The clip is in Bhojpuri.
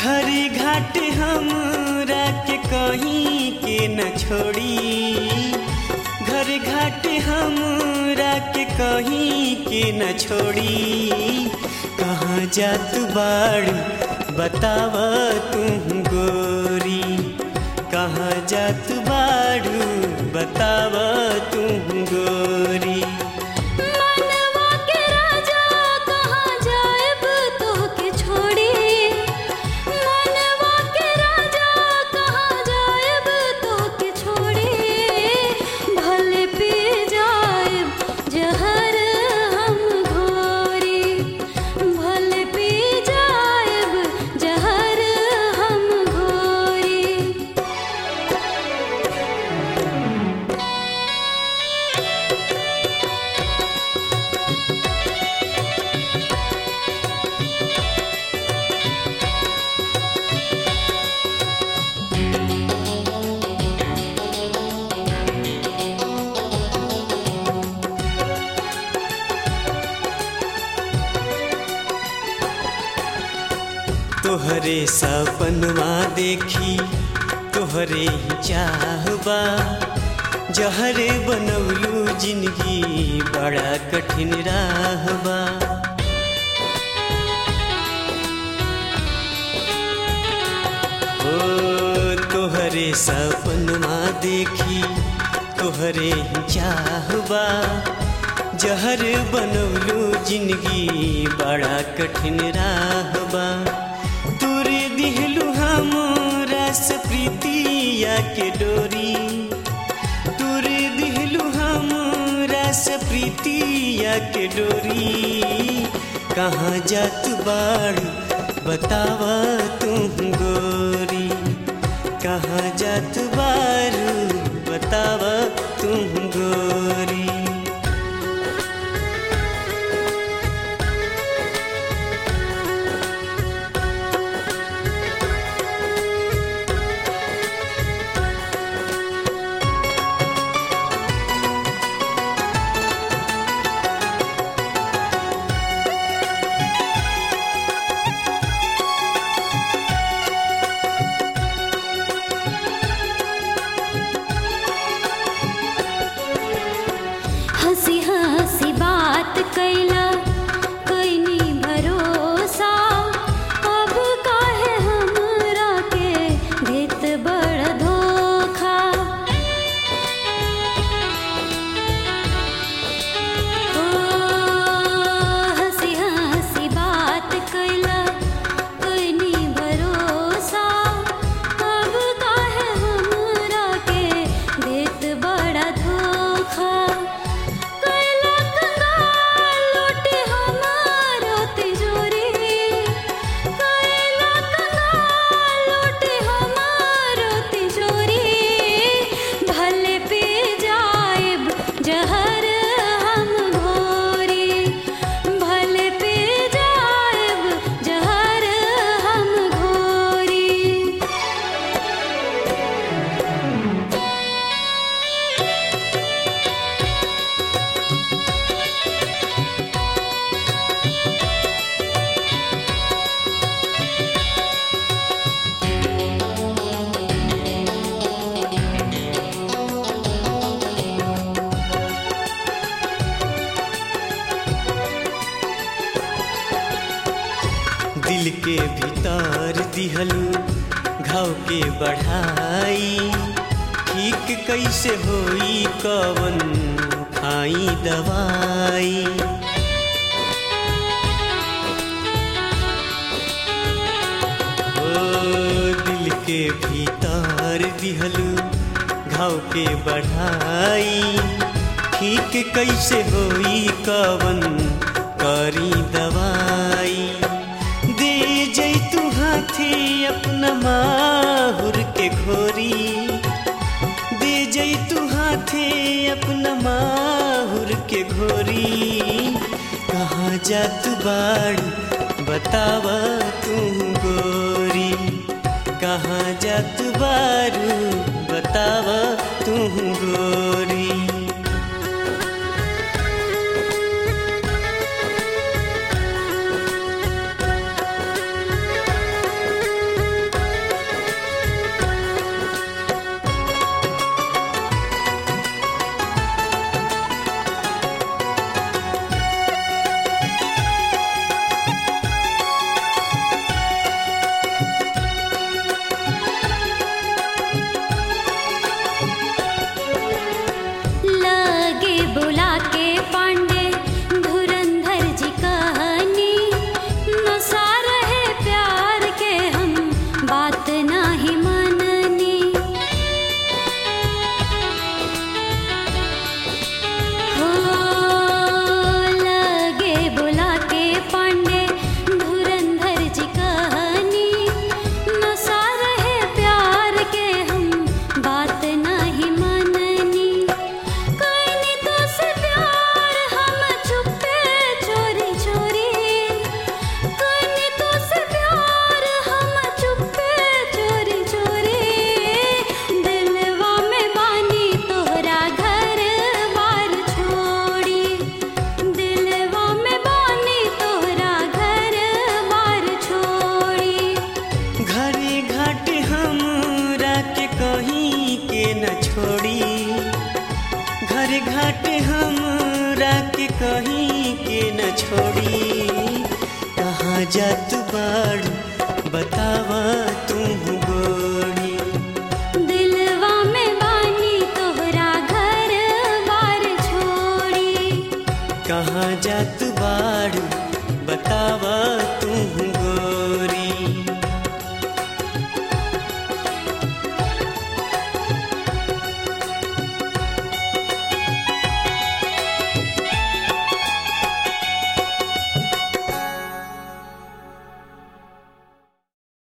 घरे घाट हमरा के कहीं के न छोड़ी, घरे घाट हमरा के कहीं के न छोड़ी। कहाँ जात बाड़ी बताव तुम गोरी, कहाँ जात बाड़ू बताव तुम गोरी। तोहरे सपनवा देखी तोहरे ही चाहबा, जहरे बनौलू जिंदगी बड़ा कठिन राहबा। ओ तोहरे सपनवा देखी तोहरे ही चाहबा, जहर बनौलू जिंदगी बड़ा कठिन राहबा। तोरे दिहलू हमरा से प्रीतिया के डोरी, तोरे दिहलू हमरा से प्रीतिया के डोरी। कहाँ जात बाड़ू बतावा तुम गोरी, कहाँ जात बाड़ू बतावा तुम गोरी। हंसी हंसी बात कैला कैनी भरोसा, अब काहे हमरा के देत बड़ धोखा। ओ हंसी हंसी बात कैला कैनी भरोसा, अब काहे हमरा के देत बड़ा धोखा। दिल के भीतर दिहलू घाव के बढ़ाई, ठीक कैसे होई कवन खाई दवाई। ओ दिल के भीतर दिहलू घाव के बढ़ाई, ठीक कैसे होई कवन करी दवाई। दे जैतू हाथी अपना माहुर के घोरी, दे जैतू हाथी अपना माहुर के घोरी। कहाँ जात बाड़ी बतावा तुम गोरी, कहाँ जात बारू बतावा तुम गोरी। घाट हमरा के कहीं के न छोड़ी। कहाँ जात बाड़ू बतावा तू गोरी। दिलवा में बानी तोहरा घर बार छोड़ी। कहाँ जात बाड़ू बतावा